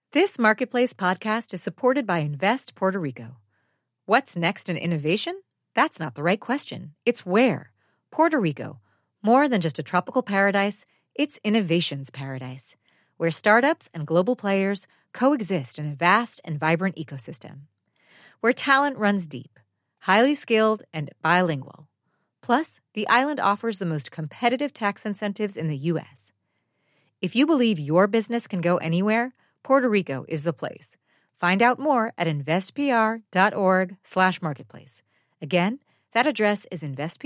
This Marketplace podcast is supported by Invest Puerto Rico. What's next in innovation? That's not the right question. It's where. Puerto Rico. More than just a tropical paradise, it's innovation's paradise, where startups and global players coexist in a vast and vibrant ecosystem. Where talent runs deep, highly skilled, and bilingual. Plus, the island offers the most competitive tax incentives in the U.S. If you believe your business can go anywhere, Puerto Rico is the place. Find out more at investpr.org/marketplace. Again, that address is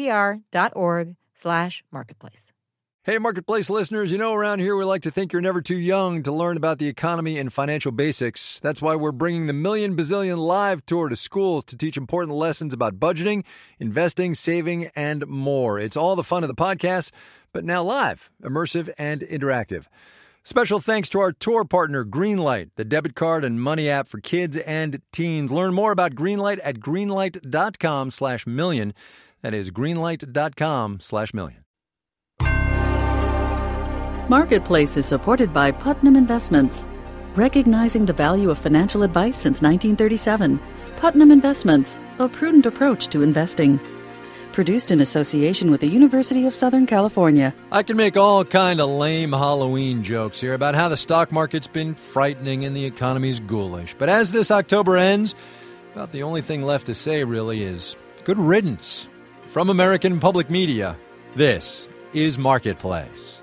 investpr.org/marketplace. Hey, Marketplace listeners, you know around here we like to think you're never too young to learn about the economy and financial basics. That's why we're bringing the Million Bazillion Live Tour to schools to teach important lessons about budgeting, investing, saving, and more. It's all the fun of the podcast, but now live, immersive, and interactive. Special thanks to our tour partner, Greenlight, the debit card and money app for kids and teens. Learn more about Greenlight at greenlight.com/million. That is greenlight.com/million. Marketplace is supported by Putnam Investments. Recognizing the value of financial advice since 1937. Putnam Investments, a prudent approach to investing. Produced in association with the University of Southern California. I can make all kind of lame Halloween jokes here about how the stock market's been frightening and the economy's ghoulish. But as this October ends, about the only thing left to say really is good riddance. From American Public Media, this is Marketplace.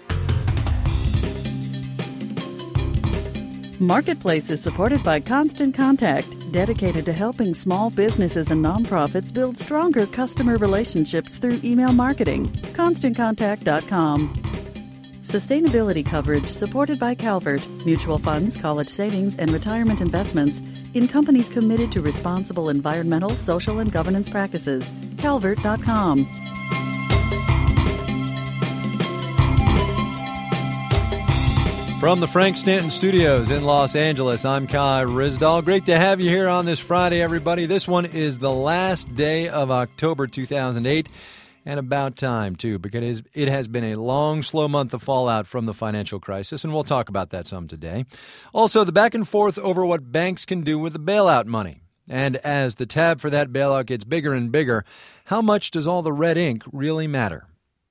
Marketplace is supported by Constant Contact, dedicated to helping small businesses and nonprofits build stronger customer relationships through email marketing. ConstantContact.com. Sustainability coverage supported by Calvert, mutual funds, college savings, and retirement investments in companies committed to responsible environmental, social, and governance practices. Calvert.com. From the Frank Stanton Studios in Los Angeles, I'm Kai Ryssdal. Great to have you here on this Friday, everybody. This one is the last day of October 2008, and about time, too, because it has been a long, slow month of fallout from the financial crisis, and we'll talk about that some today. Also, the back and forth over what banks can do with the bailout money. And as the tab for that bailout gets bigger and bigger, how much does all the red ink really matter?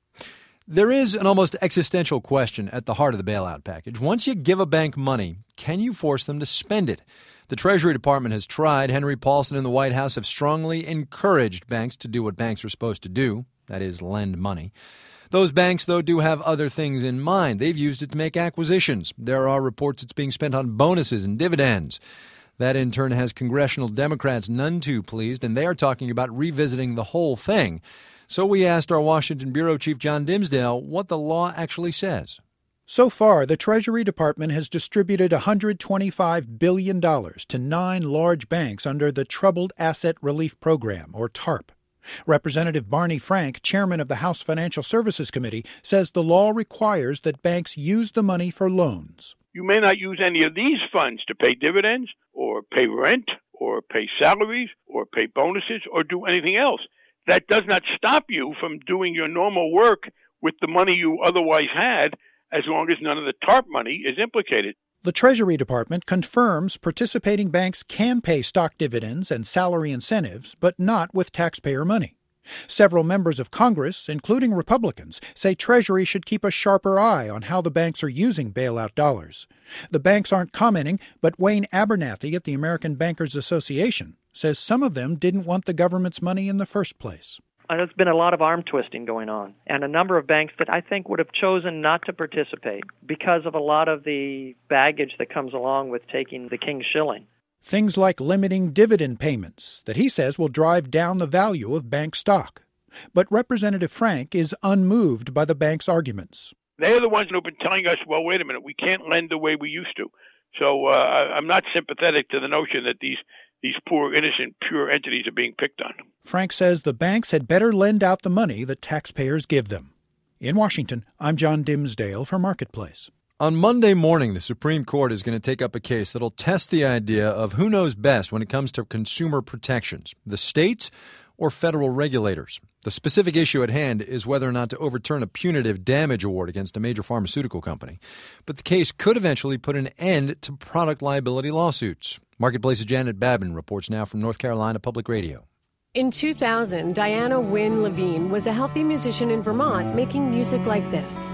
There is an almost existential question at the heart of the bailout package. Once you give a bank money, can you force them to spend it? The Treasury Department has tried. Henry Paulson and the White House have strongly encouraged banks to do what banks are supposed to do, that is, lend money. Those banks, though, do have other things in mind. They've used it to make acquisitions. There are reports it's being spent on bonuses and dividends. That, in turn, has congressional Democrats none too pleased, and they are talking about revisiting the whole thing. So we asked our Washington Bureau Chief John Dimsdale what the law actually says. So far, the Treasury Department has distributed $125 billion to 9 large banks under the Troubled Asset Relief Program, or TARP. Representative Barney Frank, chairman of the House Financial Services Committee, says the law requires that banks use the money for loans. You may not use any of these funds to pay dividends or pay rent or pay salaries or pay bonuses or do anything else. That does not stop you from doing your normal work with the money you otherwise had, as long as none of the TARP money is implicated. The Treasury Department confirms participating banks can pay stock dividends and salary incentives, but not with taxpayer money. Several members of Congress, including Republicans, say Treasury should keep a sharper eye on how the banks are using bailout dollars. The banks aren't commenting, but Wayne Abernathy at the American Bankers Association says some of them didn't want the government's money in the first place. There's been a lot of arm twisting going on, and a number of banks that I think would have chosen not to participate because of a lot of the baggage that comes along with taking the king's shilling. Things like limiting dividend payments that he says will drive down the value of bank stock. But Representative Frank is unmoved by the bank's arguments. They're the ones who have been telling us, well, wait a minute, we can't lend the way we used to. So I'm not sympathetic to the notion that these poor, innocent, pure entities are being picked on. Frank says the banks had better lend out the money that taxpayers give them. In Washington, I'm John Dimsdale for Marketplace. On Monday morning, the Supreme Court is going to take up a case that'll test the idea of who knows best when it comes to consumer protections, the states or federal regulators. The specific issue at hand is whether or not to overturn a punitive damage award against a major pharmaceutical company. But the case could eventually put an end to product liability lawsuits. Marketplace's Janet Babin reports now from North Carolina Public Radio. In 2000, Diana Wynne Levine was a healthy musician in Vermont making music like this.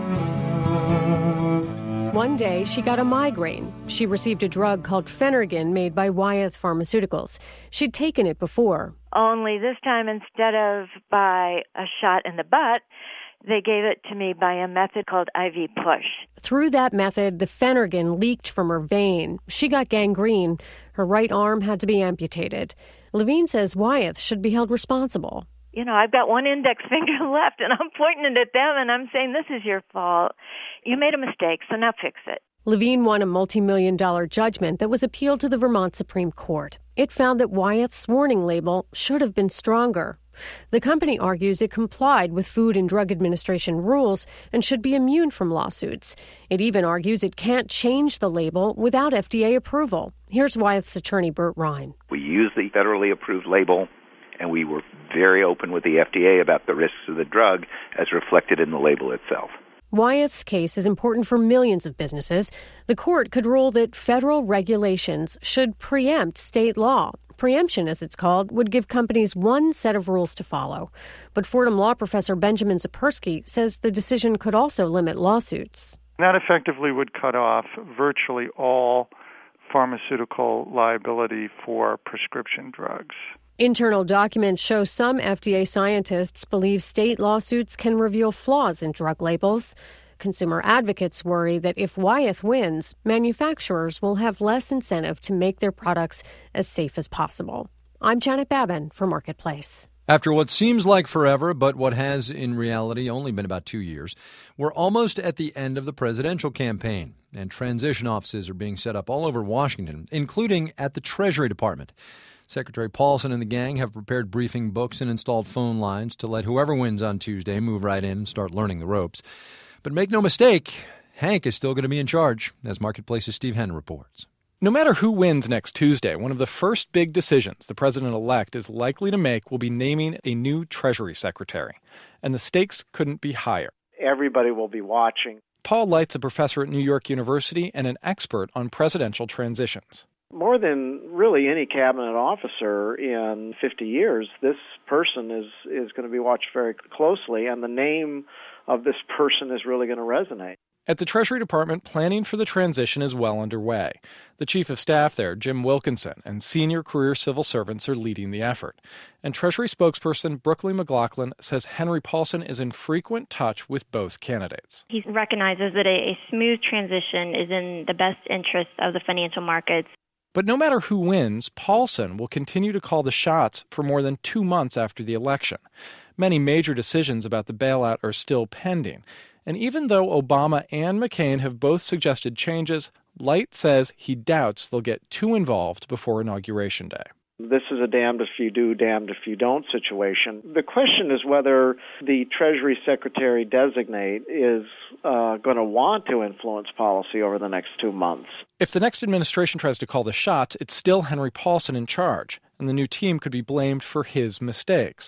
One day, she got a migraine. She received a drug called Phenergan made by Wyeth Pharmaceuticals. She'd taken it before. Only this time, instead of by a shot in the butt, they gave it to me by a method called IV push. Through that method, the Phenergan leaked from her vein. She got gangrene. Her right arm had to be amputated. Levine says Wyeth should be held responsible. You know, I've got one index finger left, and I'm pointing it at them, and I'm saying, this is your fault. You made a mistake, so now fix it. Levine won a multi-million-dollar judgment that was appealed to the Vermont Supreme Court. It found that Wyeth's warning label should have been stronger. The company argues it complied with Food and Drug Administration rules and should be immune from lawsuits. It even argues it can't change the label without FDA approval. Here's Wyeth's attorney, Burt Ryan. We used the federally approved label, and we were very open with the FDA about the risks of the drug as reflected in the label itself. Wyeth's case is important for millions of businesses. The court could rule that federal regulations should preempt state law. Preemption, as it's called, would give companies one set of rules to follow. But Fordham law professor Benjamin Zapersky says the decision could also limit lawsuits. That effectively would cut off virtually all pharmaceutical liability for prescription drugs. Internal documents show some FDA scientists believe state lawsuits can reveal flaws in drug labels. Consumer advocates worry that if Wyeth wins, manufacturers will have less incentive to make their products as safe as possible. I'm Janet Babin for Marketplace. After what seems like forever, but what has in reality only been about 2 years, we're almost at the end of the presidential campaign, and transition offices are being set up all over Washington, including at the Treasury Department. Secretary Paulson and the gang have prepared briefing books and installed phone lines to let whoever wins on Tuesday move right in and start learning the ropes. But make no mistake, Hank is still going to be in charge, as Marketplace's Steve Henn reports. No matter who wins next Tuesday, one of the first big decisions the president-elect is likely to make will be naming a new Treasury Secretary. And the stakes couldn't be higher. Everybody will be watching. Paul Light's a professor at New York University and an expert on presidential transitions. More than really any cabinet officer in 50 years, this person is going to be watched very closely, and the name of this person is really going to resonate. At the Treasury Department, planning for the transition is well underway. The Chief of Staff there, Jim Wilkinson, and senior career civil servants are leading the effort. And Treasury spokesperson Brooklyn McLaughlin says Henry Paulson is in frequent touch with both candidates. He recognizes that a smooth transition is in the best interest of the financial markets. But no matter who wins, Paulson will continue to call the shots for more than 2 months after the election. Many major decisions about the bailout are still pending. And even though Obama and McCain have both suggested changes, Light says he doubts they'll get too involved before Inauguration Day. This is a damned if you do, damned if you don't situation. The question is whether the Treasury Secretary designate is going to want to influence policy over the next 2 months. If the next administration tries to call the shots, it's still Henry Paulson in charge, and the new team could be blamed for his mistakes.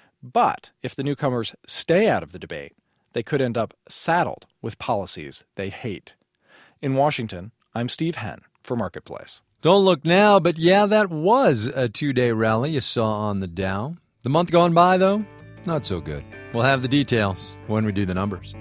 But if the newcomers stay out of the debate, they could end up saddled with policies they hate. In Washington, I'm Steve Henn for Marketplace. Don't look now, but yeah, that was a 2-day rally you saw on the Dow. The month gone by, though, not so good. We'll have the details when we do the numbers.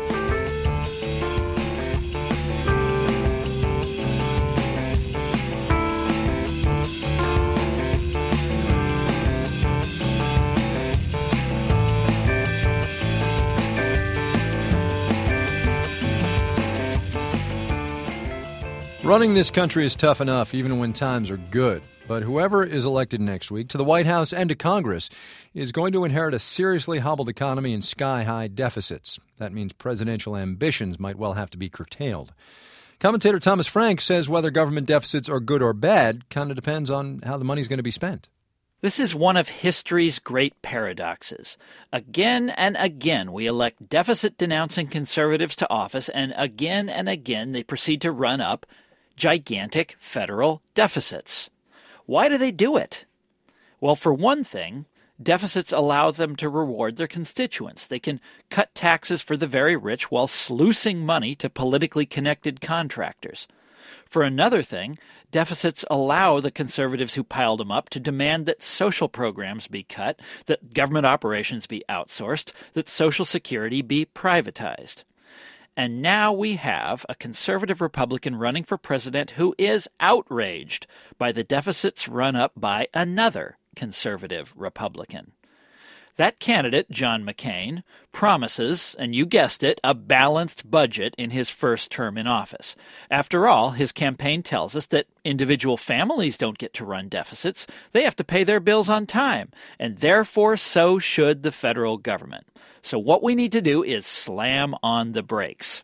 Running this country is tough enough, even when times are good. But whoever is elected next week to the White House and to Congress is going to inherit a seriously hobbled economy and sky-high deficits. That means presidential ambitions might well have to be curtailed. Commentator Thomas Frank says whether government deficits are good or bad kind of depends on how the money's going to be spent. This is one of history's great paradoxes. Again and again, we elect deficit-denouncing conservatives to office, and again they proceed to run up gigantic federal deficits. Why do they do it? Well, for one thing, Deficits allow them to reward their constituents. They can cut taxes for the very rich while sluicing money to politically connected contractors. For another thing, deficits allow the conservatives who piled them up to demand that social programs be cut, that government operations be outsourced, that Social Security be privatized. And now we have a conservative Republican running for president who is outraged by the deficits run up by another conservative Republican. That candidate, John McCain, promises, and you guessed it, a balanced budget in his first term in office. After all, his campaign tells us that individual families don't get to run deficits. They have to pay their bills on time, and therefore so should the federal government. So what we need to do is slam on the brakes.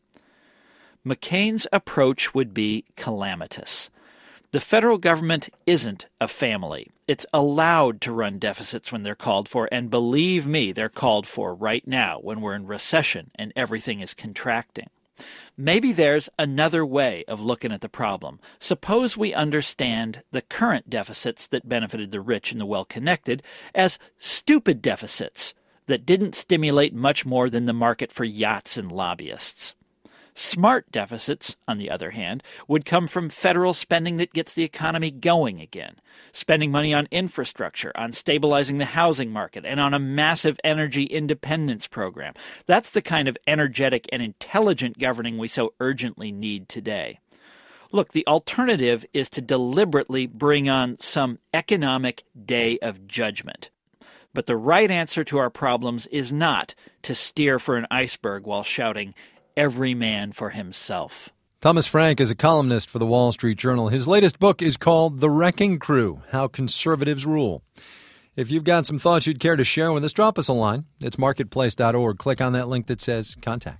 McCain's approach would be calamitous. The federal government isn't a family. It's allowed to run deficits when they're called for, and believe me, they're called for right now when we're in recession and everything is contracting. Maybe there's another way of looking at the problem. Suppose we understand the current deficits that benefited the rich and the well-connected as stupid deficits that didn't stimulate much more than the market for yachts and lobbyists. Smart deficits, on the other hand, would come from federal spending that gets the economy going again, spending money on infrastructure, on stabilizing the housing market, and on a massive energy independence program. That's the kind of energetic and intelligent governing we so urgently need today. Look, the alternative is to deliberately bring on some economic day of judgment. But the right answer to our problems is not to steer for an iceberg while shouting, "Every man for himself." Thomas Frank is a columnist for the Wall Street Journal. His latest book is called The Wrecking Crew: How Conservatives Rule. If you've got some thoughts you'd care to share with us, drop us a line. It's marketplace.org. Click on that link that says Contact.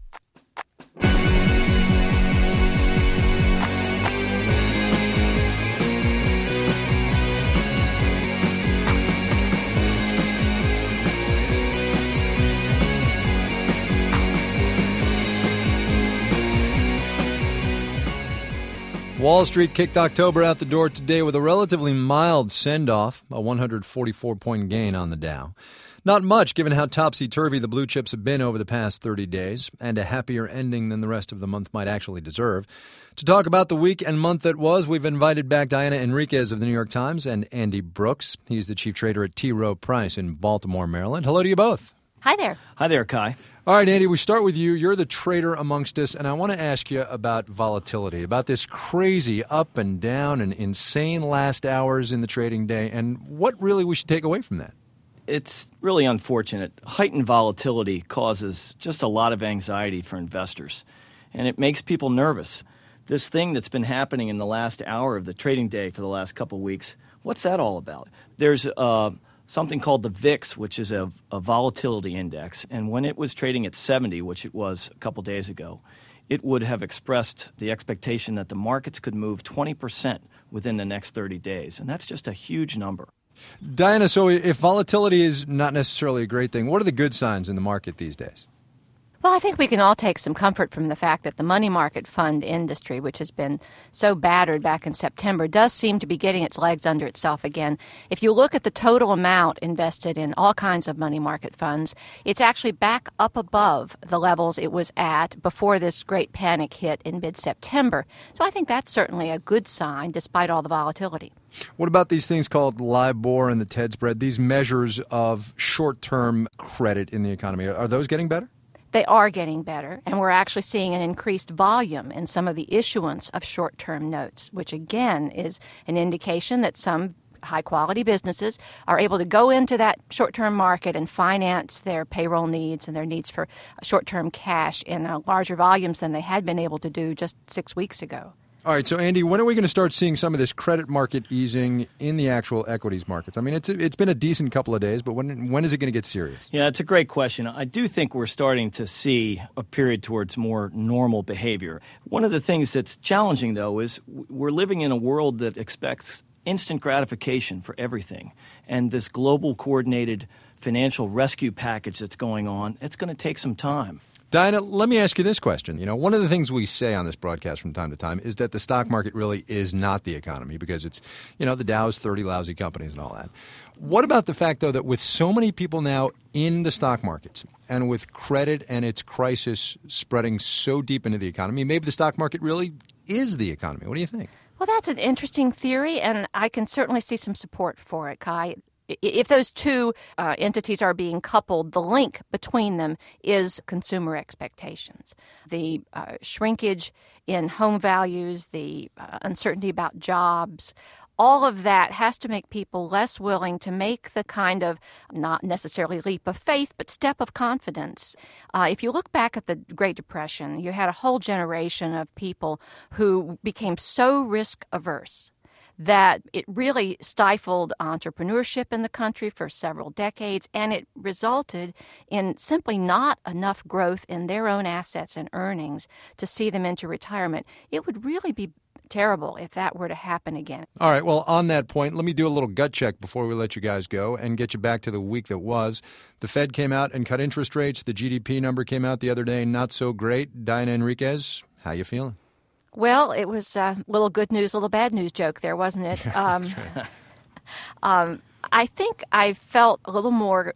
Wall Street kicked October out the door today with a relatively mild send-off, a 144-point gain on the Dow. Not much, given how topsy-turvy the blue chips have been over the past 30 days, and a happier ending than the rest of the month might actually deserve. To talk about the week and month that was, we've invited back Diana Enriquez of the New York Times and Andy Brooks. He's the chief trader at T. Rowe Price in Baltimore, Maryland. Hello to you both. Hi there. Hi there, Kai. All right, Andy, we start with you. You're the trader amongst us, and I want to ask you about volatility, about this crazy up and down and insane last hours in the trading day, and what really we should take away from that. It's really unfortunate. Heightened volatility causes just a lot of anxiety for investors, and it makes people nervous. This thing that's been happening in the last hour of the trading day for the last couple of weeks, what's that all about? There's something called the VIX, which is a volatility index. And when it was trading at 70, which it was a couple days ago, it would have expressed the expectation that the markets could move 20% within the next 30 days. And that's just a huge number. Diana, so if volatility is not necessarily a great thing, what are the good signs in the market these days? Well, I think we can all take some comfort from the fact that the money market fund industry, which has been so battered back in September, does seem to be getting its legs under itself again. If you look at the total amount invested in all kinds of money market funds, it's actually back up above the levels it was at before this great panic hit in mid-September. So I think that's certainly a good sign, despite all the volatility. What about these things called LIBOR and the TED spread, these measures of short-term credit in the economy? Are those getting better? They are getting better, and we're actually seeing an increased volume in some of the issuance of short-term notes, which again is an indication that some high-quality businesses are able to go into that short-term market and finance their payroll needs and their needs for short-term cash in larger volumes than they had been able to do just 6 weeks ago. All right, so Andy, when are we going to start seeing some of this credit market easing in the actual equities markets? I mean, it's been a decent couple of days, but when is it going to get serious? Yeah, it's a great question. I do think we're starting to see a period towards more normal behavior. One of the things that's challenging, though, is we're living in a world that expects instant gratification for everything. And this global coordinated financial rescue package that's going on, it's going to take some time. Diana, let me ask you this question. You know, one of the things we say on this broadcast from time to time is that the stock market really is not the economy because it's, you know, the Dow is 30 lousy companies and all that. What about the fact, though, that with so many people now in the stock markets and with credit and its crisis spreading so deep into the economy, maybe the stock market really is the economy? What do you think? Well, that's an interesting theory, and I can certainly see some support for it, Kai. If those two entities are being coupled, the link between them is consumer expectations. The shrinkage in home values, the uncertainty about jobs, all of that has to make people less willing to make the kind of, not necessarily leap of faith, but step of confidence. If you look back at the Great Depression, you had a whole generation of people who became so risk averse that it really stifled entrepreneurship in the country for several decades, and it resulted in simply not enough growth in their own assets and earnings to see them into retirement. It would really be terrible if that were to happen again. All right, well, on that point, let me do a little gut check before we let you guys go and get you back to the week that was. The Fed came out and cut interest rates. The GDP number came out the other day, not so great. Diana Enriquez, how you feeling? Well, it was a little good news, little bad news joke there, wasn't it? That's right. I think I felt a little more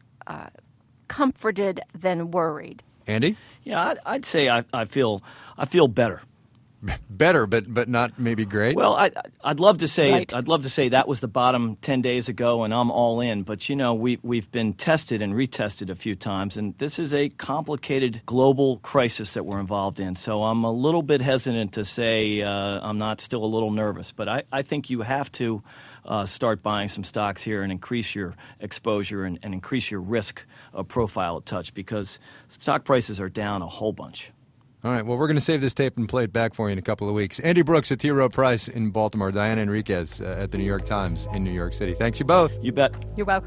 comforted than worried. Andy? Yeah, I'd say I feel better. Better, but not maybe great. Well, I'd love to say Right. I'd love to say that was the bottom 10 days ago, and I'm all in. But we've been tested and retested a few times, and this is a complicated global crisis that we're involved in. So I'm a little bit hesitant to say I'm not still a little nervous. But I think you have to start buying some stocks here and increase your exposure and increase your risk profile a touch, because stock prices are down a whole bunch. All right, well, we're going to save this tape and play it back for you in a couple of weeks. Andy Brooks at T. Rowe Price in Baltimore, Diana Enriquez at the New York Times in New York City. Thanks you both. You bet. You're welcome.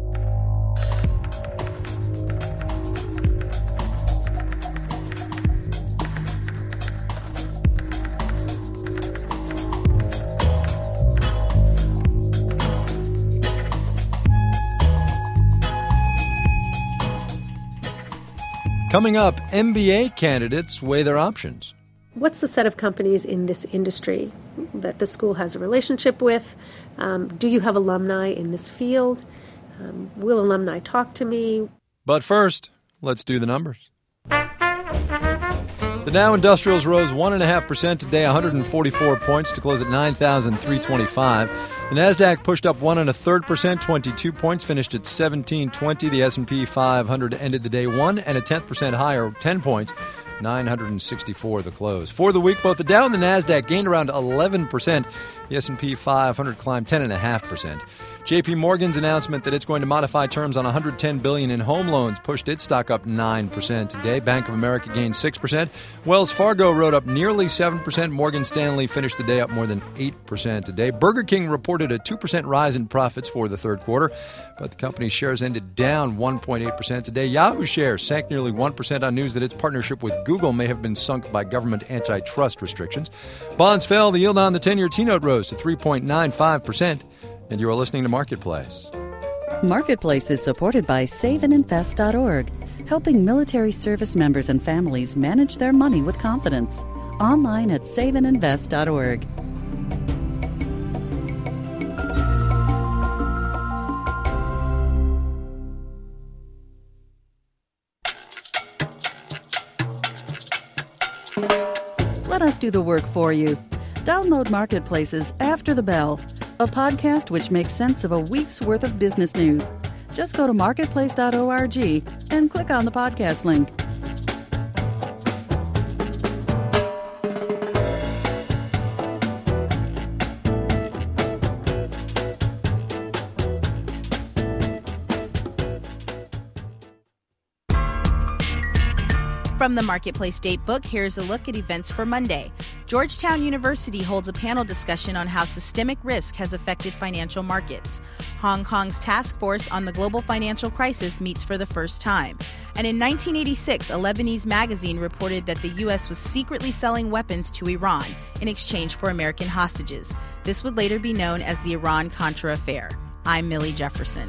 Coming up, MBA candidates weigh their options. What's the set of companies in this industry that the school has a relationship with? Do you have alumni in this field? Will alumni talk to me? But first, let's do the numbers. The Dow Industrials rose 1.5% today, 144 points to close at 9,325. The Nasdaq pushed up 1 1/3%, 22 points, finished at 1720. The S&P 500 ended the day 1.1% higher, 10 points, 964 the close. For the week, both the Dow and the Nasdaq gained around 11%. The S&P 500 climbed 10.5%. J.P. Morgan's announcement that it's going to modify terms on $110 billion in home loans pushed its stock up 9% today. Bank of America gained 6%. Wells Fargo rode up nearly 7%. Morgan Stanley finished the day up more than 8% today. Burger King reported a 2% rise in profits for the third quarter, but the company's shares ended down 1.8% today. Yahoo shares sank nearly 1% on news that its partnership with Google may have been sunk by government antitrust restrictions. Bonds fell. The yield on the 10-year T-note rose to 3.95%. And you are listening to Marketplace. Marketplace is supported by SaveAndInvest.org, helping military service members and families manage their money with confidence. Online at SaveAndInvest.org. Let us do the work for you. Download Marketplace's After the Bell, a podcast which makes sense of a week's worth of business news. Just go to marketplace.org and click on the podcast link. From the Marketplace Datebook, here's a look at events for Monday. Georgetown University holds a panel discussion on how systemic risk has affected financial markets. Hong Kong's task force on the global financial crisis meets for the first time. And in 1986, a Lebanese magazine reported that the U.S. was secretly selling weapons to Iran in exchange for American hostages. This would later be known as the Iran-Contra affair. I'm Millie Jefferson.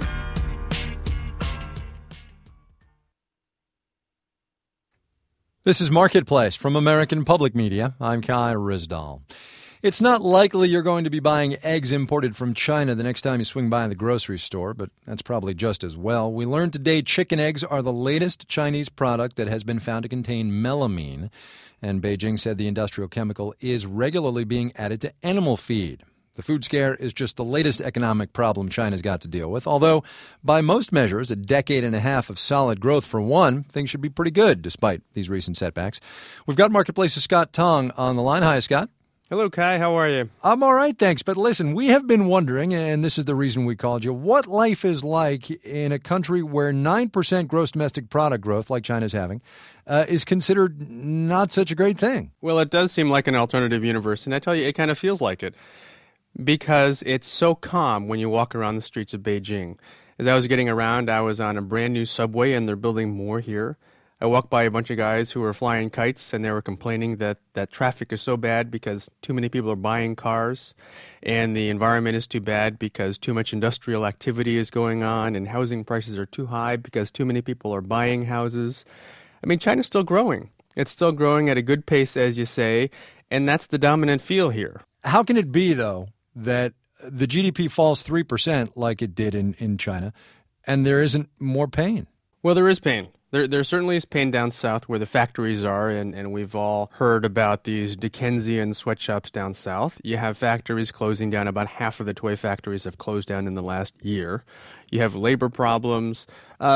This is Marketplace from American Public Media. I'm Kai Ryssdal. It's not likely you're going to be buying eggs imported from China the next time you swing by the grocery store, but that's probably just as well. We learned today chicken eggs are the latest Chinese product that has been found to contain melamine, and Beijing said the industrial chemical is regularly being added to animal feed. The food scare is just the latest economic problem China's got to deal with, although by most measures, a decade and a half of solid growth for one, things should be pretty good despite these recent setbacks. We've got Marketplace's Scott Tong on the line. Hi, Scott. Hello, Kai. How are you? I'm all right, thanks. But listen, we have been wondering, and this is the reason we called you, what life is like in a country where 9% gross domestic product growth, like China's having, is considered not such a great thing. Well, it does seem like an alternative universe, and I tell you, it kind of feels like it because it's so calm when you walk around the streets of Beijing. As I was getting around, I was on a brand new subway, and they're building more here. I walked by a bunch of guys who were flying kites, and they were complaining that traffic is so bad because too many people are buying cars, and the environment is too bad because too much industrial activity is going on, and housing prices are too high because too many people are buying houses. I mean, China's still growing. It's still growing at a good pace, as you say, and that's the dominant feel here. How can it be, though, that the GDP falls 3% like it did in China, and there isn't more pain? Well, there is pain. There certainly is pain down south where the factories are, and we've all heard about these Dickensian sweatshops down south. You have factories closing down. About half of the toy factories have closed down in the last year. You have labor problems.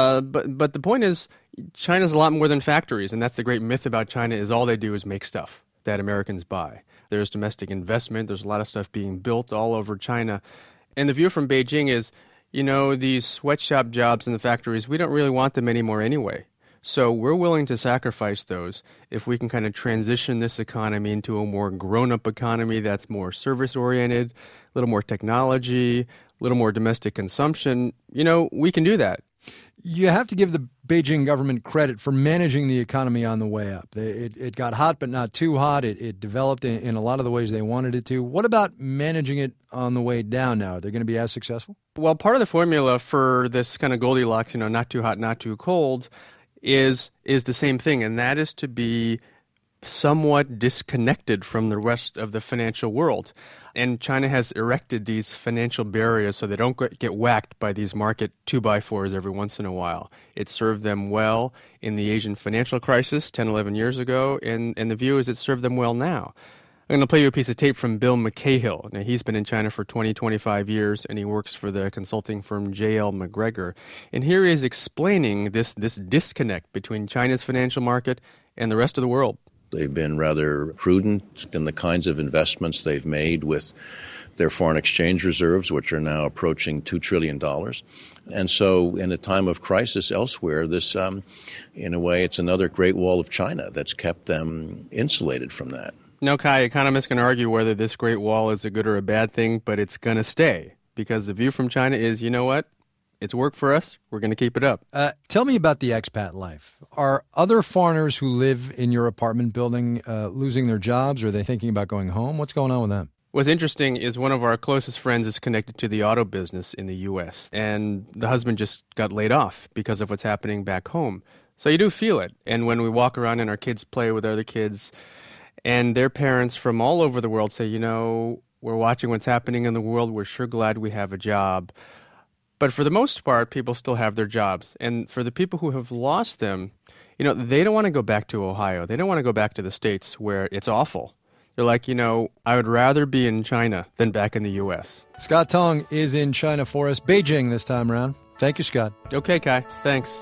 But the point is, China's a lot more than factories, and that's the great myth about China is all they do is make stuff that Americans buy. There's domestic investment. There's a lot of stuff being built all over China. And the view from Beijing is, you know, these sweatshop jobs in the factories, we don't really want them anymore anyway. So we're willing to sacrifice those if we can kind of transition this economy into a more grown-up economy that's more service-oriented, a little more technology, a little more domestic consumption. You know, we can do that. You have to give the Beijing government credit for managing the economy on the way up. It got hot, but not too hot. It developed in a lot of the ways they wanted it to. What about managing it on the way down now? Are they going to be as successful? Well, part of the formula for this kind of Goldilocks, you know, not too hot, not too cold, is the same thing, and that is to be somewhat disconnected from the rest of the financial world. And China has erected these financial barriers so they don't get whacked by these market 2x4s every once in a while. It served them well in the Asian financial crisis 10, 11 years ago, and the view is it served them well now. I'm going to play you a piece of tape from Bill McCahill. Now, he's been in China for 25 years, and he works for the consulting firm J.L. McGregor. And here he is explaining this disconnect between China's financial market and the rest of the world. They've been rather prudent in the kinds of investments they've made with their foreign exchange reserves, which are now approaching $2 trillion. And so in a time of crisis elsewhere, this, in a way, it's another Great Wall of China that's kept them insulated from that. No, Kai, economists can argue whether this Great Wall is a good or a bad thing, but it's going to stay because the view from China is, you know what? It's worked for us. We're going to keep it up. Tell me about the expat life. Are other foreigners who live in your apartment building losing their jobs? Or are they thinking about going home? What's going on with them? What's interesting is one of our closest friends is connected to the auto business in the U.S., and the husband just got laid off because of what's happening back home. So you do feel it. And when we walk around and our kids play with other kids, and their parents from all over the world say, you know, we're watching what's happening in the world. We're sure glad we have a job. But for the most part, people still have their jobs. And for the people who have lost them, you know, they don't want to go back to Ohio. They don't want to go back to the States where it's awful. They're like, you know, I would rather be in China than back in the U.S. Scott Tong is in China for us. Beijing this time around. Thank you, Scott. Okay, Kai. Thanks.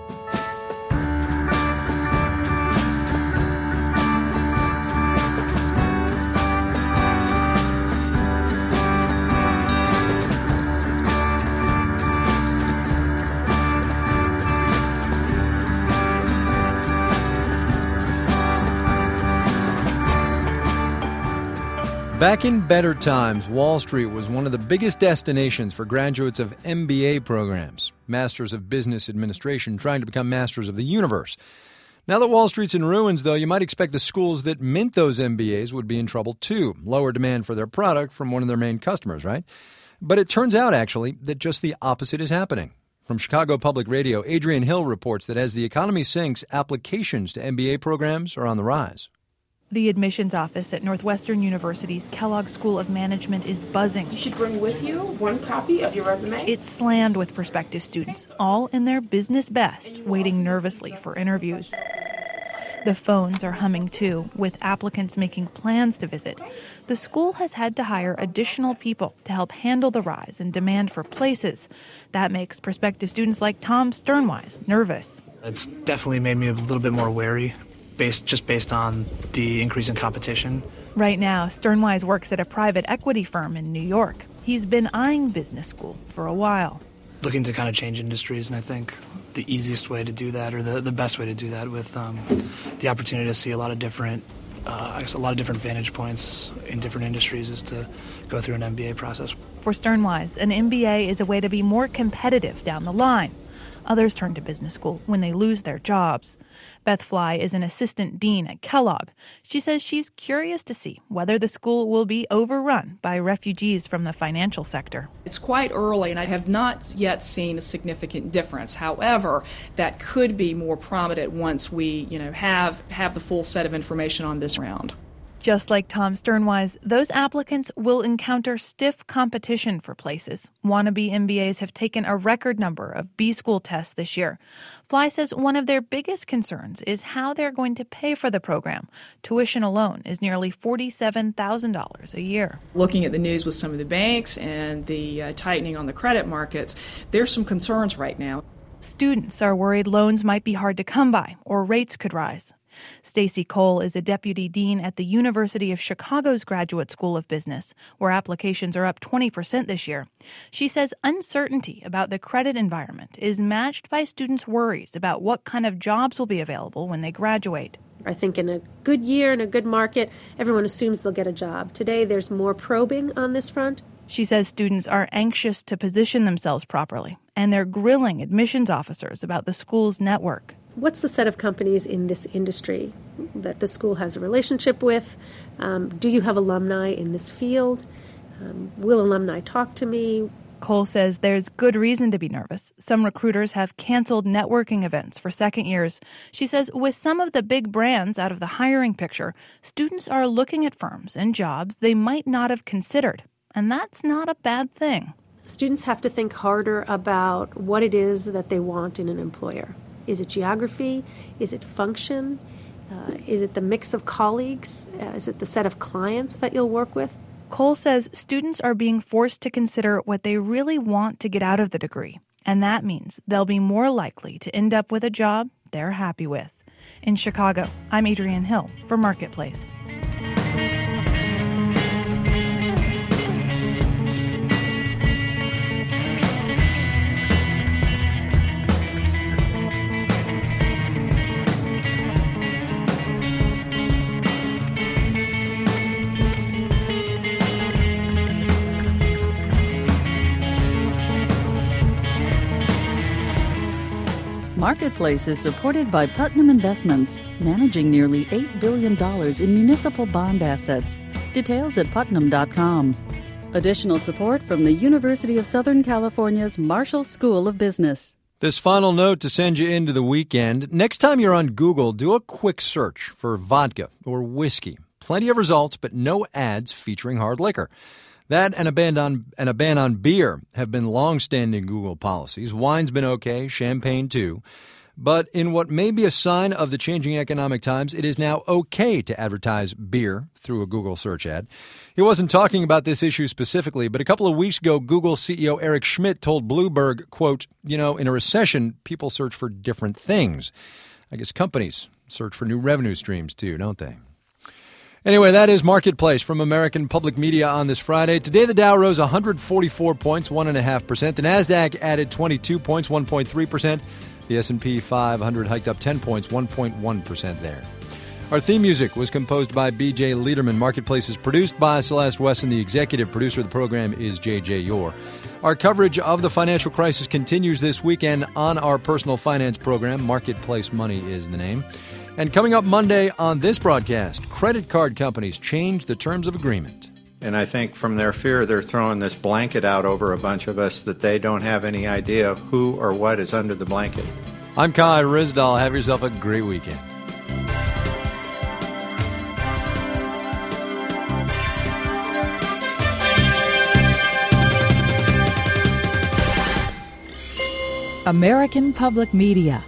Back in better times, Wall Street was one of the biggest destinations for graduates of MBA programs, Masters of Business Administration, trying to become Masters of the Universe. Now that Wall Street's in ruins, though, you might expect the schools that mint those MBAs would be in trouble, too. Lower demand for their product from one of their main customers, right? But it turns out, actually, that just the opposite is happening. From Chicago Public Radio, Adrian Hill reports that as the economy sinks, applications to MBA programs are on the rise. The admissions office at Northwestern University's Kellogg School of Management is buzzing. You should bring with you one copy of your resume. It's slammed with prospective students, all in their business best, waiting nervously for interviews. The phones are humming too, with applicants making plans to visit. The school has had to hire additional people to help handle the rise in demand for places. That makes prospective students like Tom Sternwise nervous. It's definitely made me a little bit more wary, based on the increase in competition. Right now, Sternwise works at a private equity firm in New York. He's been eyeing business school for a while. Looking to kind of change industries, and I think the easiest way to do that, or the best way to do that, with the opportunity to see a lot of different vantage points in different industries, is to go through an MBA process. For Sternwise, an MBA is a way to be more competitive down the line. Others turn to business school when they lose their jobs. Beth Fly is an assistant dean at Kellogg. She says she's curious to see whether the school will be overrun by refugees from the financial sector. It's quite early, and I have not yet seen a significant difference. However, that could be more prominent once we, have the full set of information on this round. Just like Tom Sternwise, those applicants will encounter stiff competition for places. Wannabe MBAs have taken a record number of B-school tests this year. Fly says one of their biggest concerns is how they're going to pay for the program. Tuition alone is nearly $47,000 a year. Looking at the news with some of the banks and the tightening on the credit markets, there's some concerns right now. Students are worried loans might be hard to come by or rates could rise. Stacy Cole is a deputy dean at the University of Chicago's Graduate School of Business, where applications are up 20% this year. She says uncertainty about the credit environment is matched by students' worries about what kind of jobs will be available when they graduate. I think in a good year, in a good market, everyone assumes they'll get a job. Today, there's more probing on this front. She says students are anxious to position themselves properly, and they're grilling admissions officers about the school's network. What's the set of companies in this industry that the school has a relationship with? Do you have alumni in this field? Will alumni talk to me? Cole says there's good reason to be nervous. Some recruiters have canceled networking events for second years. She says with some of the big brands out of the hiring picture, students are looking at firms and jobs they might not have considered. And that's not a bad thing. Students have to think harder about what it is that they want in an employer. Is it geography? Is it function? Is it the mix of colleagues? Is it the set of clients that you'll work with? Cole says students are being forced to consider what they really want to get out of the degree, and that means they'll be more likely to end up with a job they're happy with. In Chicago, I'm Adrienne Hill for Marketplace. Marketplace is supported by Putnam Investments, managing nearly $8 billion in municipal bond assets. Details at putnam.com. Additional support from the University of Southern California's Marshall School of Business. This final note to send you into the weekend. Next time you're on Google, do a quick search for vodka or whiskey. Plenty of results, but no ads featuring hard liquor. That and a ban on beer have been long-standing Google policies. Wine's been okay, champagne too. But in what may be a sign of the changing economic times, it is now okay to advertise beer through a Google search ad. He wasn't talking about this issue specifically, but a couple of weeks ago, Google CEO Eric Schmidt told Bloomberg, quote, in a recession, people search for different things. I guess companies search for new revenue streams too, don't they? Anyway, that is Marketplace from American Public Media on this Friday. Today, the Dow rose 144 points, 1.5%. The Nasdaq added 22 points, 1.3%. The S&P 500 hiked up 10 points, 1.1% there. Our theme music was composed by B.J. Liederman. Marketplace is produced by Celeste Wesson. The executive producer of the program is J.J. Yore. Our coverage of the financial crisis continues this weekend on our personal finance program. Marketplace Money is the name. And coming up Monday on this broadcast, credit card companies change the terms of agreement. And I think from their fear, they're throwing this blanket out over a bunch of us that they don't have any idea of who or what is under the blanket. I'm Kai Ryssdal. Have yourself a great weekend. American Public Media.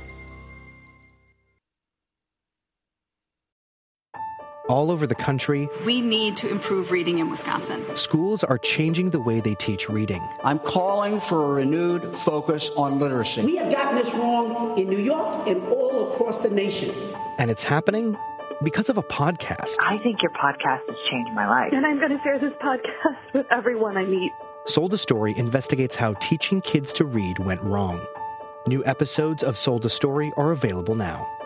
All over the country, we need to improve reading in Wisconsin. Schools are changing the way they teach reading. I'm calling for a renewed focus on literacy. We have gotten this wrong in New York and all across the nation. And it's happening because of a podcast. I think your podcast has changed my life. And I'm going to share this podcast with everyone I meet. Sold a Story investigates how teaching kids to read went wrong. New episodes of Sold a Story are available now.